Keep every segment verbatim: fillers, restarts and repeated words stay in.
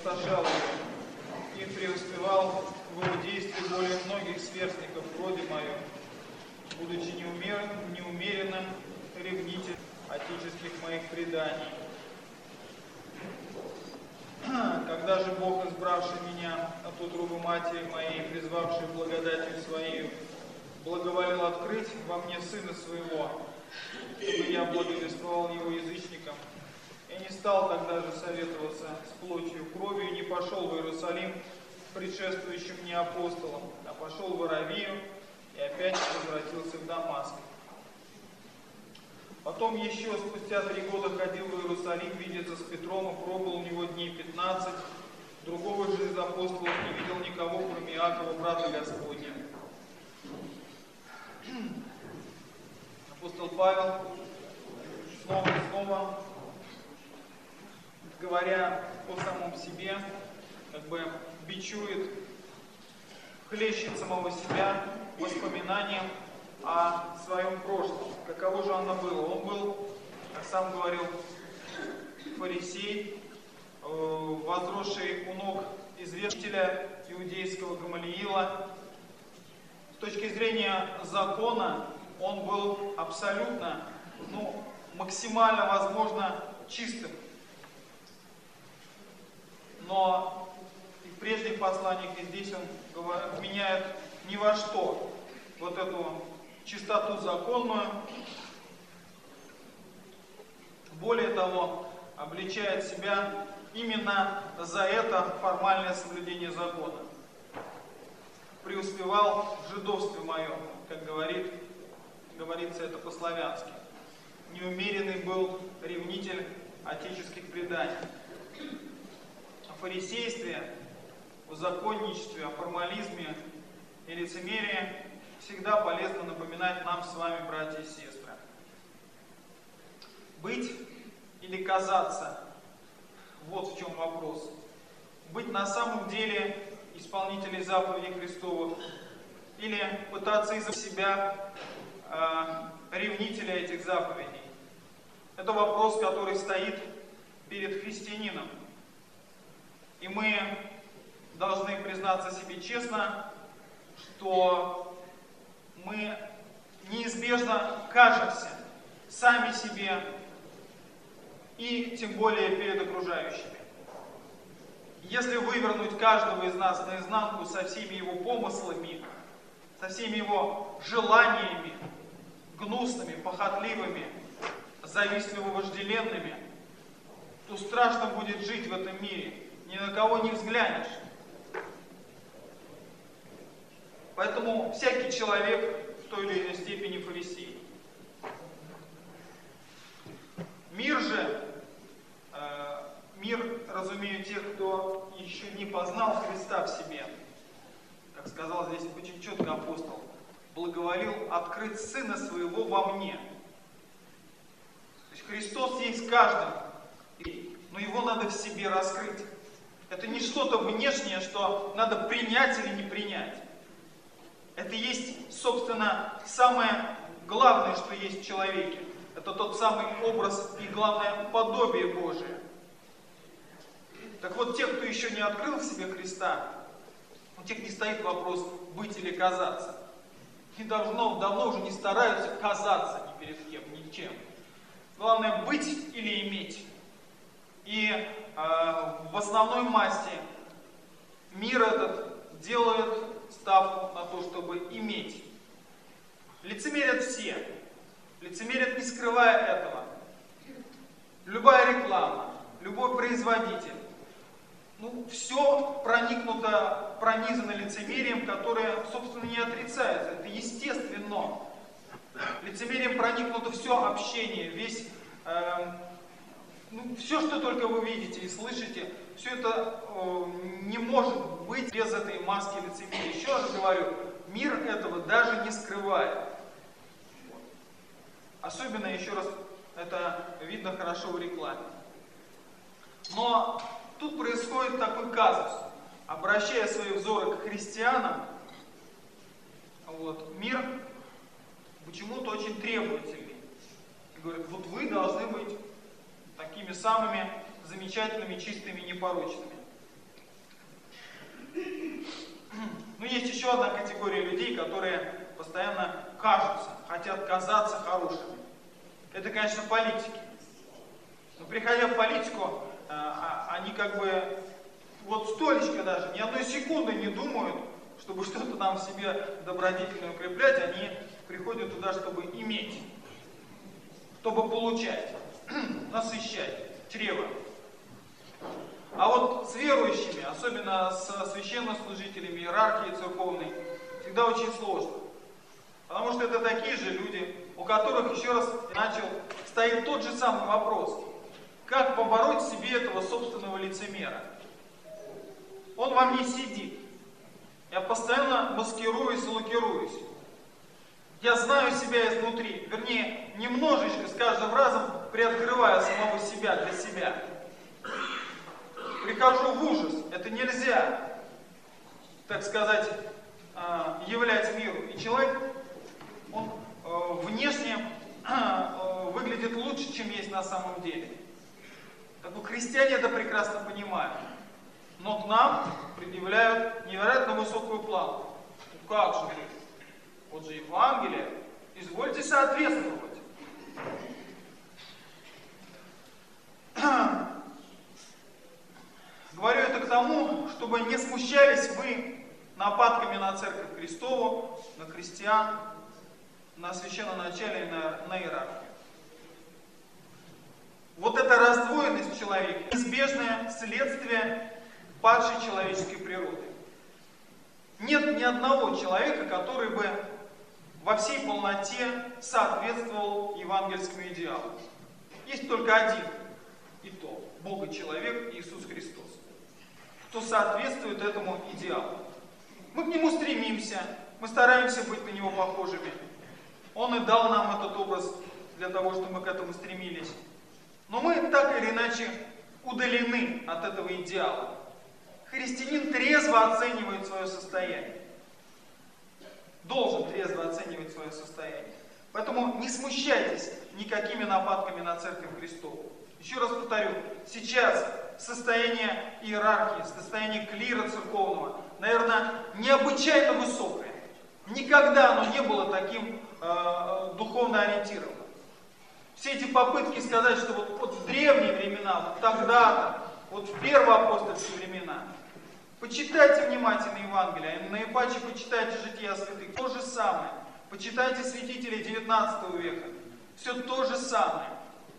опустошал его и преуспевал в его действии более многих сверстников вроде моем, будучи неумер... неумеренным ревнителем отеческих моих преданий. Когда же Бог, избравший меня от утробы матери моей, призвавший благодатью Своей, благоволил открыть во мне Сына Своего, чтобы я благовествовал Его язычникам, я не стал тогда же советоваться с плотью и кровью, не пошел в Иерусалим предшествующим мне апостолом, а пошел в Аравию и опять возвратился в Дамаск. Потом еще спустя три года ходил в Иерусалим видеться с Петром и пробыл у него дней пятнадцать. Другого же из апостолов не видел никого, кроме Иакова, брата Господня. Апостол Павел снова и снова, говоря о самом себе, как бы бичует, хлещет самого себя воспоминанием о своем прошлом. Каково же оно было? Он был, как сам говорил, фарисей, возросший у ног известителя иудейского Гамалиила. С точки зрения закона он был абсолютно, ну, максимально, возможно, чистым. Но и в прежних посланиях, и здесь он вменяет ни во что вот эту чистоту законную. Более того, обличает себя именно за это формальное соблюдение закона. Преуспевал в жидовстве моем, как говорит, говорится это по-славянски. Неумеренный был ревнитель отеческих преданий. О фарисействе, о законничестве, о формализме и лицемерии всегда полезно напоминать нам с вами, братья и сестры. Быть или казаться – вот в чем вопрос. Быть на самом деле исполнителем заповедей Христовых или пытаться из-за себя э, ревнителя этих заповедей. Это вопрос, который стоит перед христианином. И мы должны признаться себе честно, что мы неизбежно кажемся сами себе и тем более перед окружающими. Если вывернуть каждого из нас наизнанку со всеми его помыслами, со всеми его желаниями, гнусными, похотливыми, завистливо-вожделенными, то страшно будет жить в этом мире. Ни на кого не взглянешь. Поэтому всякий человек в той или иной степени фарисей. Мир же, э, мир, разумею, тех, кто еще не познал Христа в себе, как сказал здесь очень четко апостол, благоволил открыть Сына Своего во мне. То есть Христос есть в каждом, но Его надо в себе раскрыть. Это не что-то внешнее, что надо принять или не принять. Это есть, собственно, самое главное, что есть в человеке. Это тот самый образ и, главное, подобие Божие. Так вот, те, кто еще не открыл в себе Христа, у тех не стоит вопрос быть или казаться. Они давно, давно уже не стараются казаться ни перед кем, ни чем. Главное быть или иметь. И э, в основной массе мир этот делает ставку на то, чтобы иметь. Лицемерят все. Лицемерят, не скрывая этого. Любая реклама, любой производитель. Ну, все проникнуто, пронизано лицемерием, которое, собственно, не отрицается. Это естественно. Лицемерием проникнуто все общение, весь... Э, Ну, все, что только вы видите и слышите, все это э, не может быть без этой маски лицемерия. Еще раз говорю, мир этого даже не скрывает. Особенно, еще раз, это видно хорошо в рекламе. Но тут происходит такой казус. Обращая свои взоры к христианам, вот, мир почему-то очень требовательный. И говорит, вот вы должны быть такими самыми замечательными, чистыми, непорочными. Но есть еще одна категория людей, которые постоянно кажутся, хотят казаться хорошими. Это, конечно, политики. Но приходя в политику, они как бы вот столечко даже, ни одной секунды не думают, чтобы что-то там в себе добродетельно укреплять. Они приходят туда, чтобы иметь, чтобы получать, насыщать чрево. А вот с верующими, особенно с священнослужителями, иерархией церковной, всегда очень сложно. Потому что это такие же люди, у которых, еще раз начал, стоит тот же самый вопрос. Как побороть в себе этого собственного лицемера? Он во мне сидит. Я постоянно маскируюсь и лакируюсь. Я знаю себя изнутри. Вернее, немножечко, с каждым разом приоткрываю самого себя для себя. Прихожу в ужас. Это нельзя, так сказать, являть миру. И человек, он внешне выглядит лучше, чем есть на самом деле. Как бы христиане это прекрасно понимают. Но к нам предъявляют невероятно высокую планку. Ну как же вы? Вот же Евангелие. Извольте соответствовать. Говорю это к тому, чтобы не смущались вы нападками на Церковь Христову, на христиан, на священноначалие и на, на иерархию. Вот эта раздвоенность человека – неизбежное следствие падшей человеческой природы. Нет ни одного человека, который бы во всей полноте соответствовал евангельскому идеалу. Есть только один, и то – Бог и человек Иисус Христос, кто соответствует этому идеалу. Мы к Нему стремимся, мы стараемся быть на Него похожими. Он и дал нам этот образ для того, чтобы мы к этому стремились. Но мы так или иначе удалены от этого идеала. Христианин трезво оценивает свое состояние. Должен трезво оценивать свое состояние. Поэтому не смущайтесь никакими нападками на Церковь Христову. Еще раз повторю, сейчас состояние иерархии, состояние клира церковного, наверное, необычайно высокое. Никогда оно не было таким э, духовно ориентированным. Все эти попытки сказать, что вот, вот в древние времена, вот тогда-то, вот в первоапостольские времена, почитайте внимательно Евангелие, а наипаче почитайте жития святых. То же самое. Почитайте святителей девятнадцатого века. Все то же самое.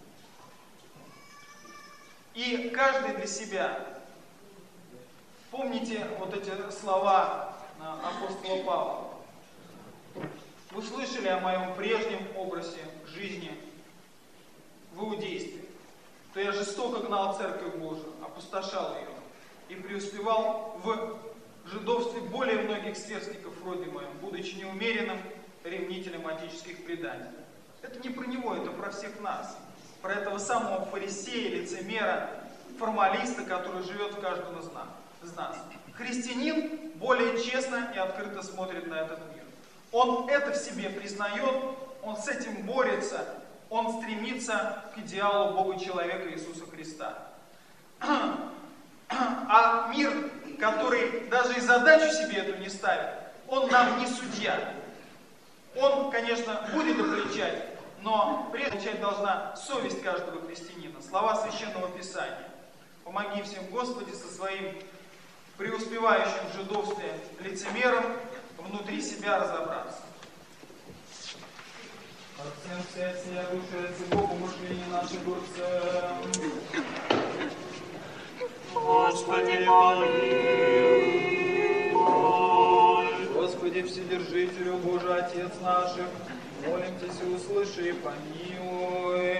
И каждый для себя. Помните вот эти слова апостола Павла. Вы слышали о моем прежнем образе жизни в иудействе, то я жестоко гнал Церковь Божию, опустошал ее и преуспевал в жидовстве более многих сверстников в роде моем, будучи неумеренным ревнителем отеческих преданий. Это не про него, это про всех нас. Про этого самого фарисея, лицемера, формалиста, который живет в каждом из нас. Христианин более честно и открыто смотрит на этот мир. Он это в себе признает, он с этим борется, он стремится к идеалу Бога человека Иисуса Христа. А мир, который даже и задачу себе эту не ставит, он нам не судья. Он, конечно, будет обличать, но прежде обличать должна совесть каждого христианина. Слова Священного Писания. Помоги всем, Господи, со своим преуспевающим в жидовстве лицемером внутри себя разобраться. От всем вся сия душа, Богу мышление наше дурцем. Господи, помилуй. Господи, Вседержителю, Боже, Отец наших, молимся, услыши и помилуй.